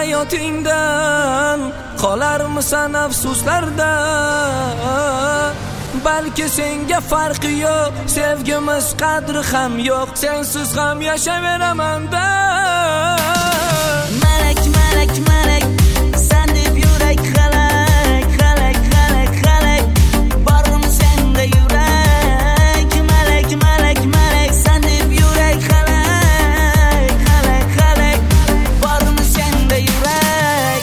hayotingdan qolarmisan afsuslarda. Balki senga farqi yo'q, sevgimiz qadri ham yo'q, sensiz ham yashayveraman-da. Malak, malak, malak, sen deb yurak xalak, xalak, xalak, xalak, bormi senda yurak? Malak, malak, malak, sen deb yurak xalak, xalak, xalak, bormi senda yurak?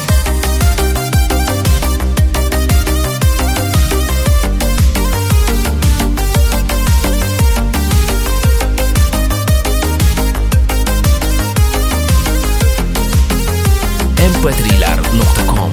mp3lar.com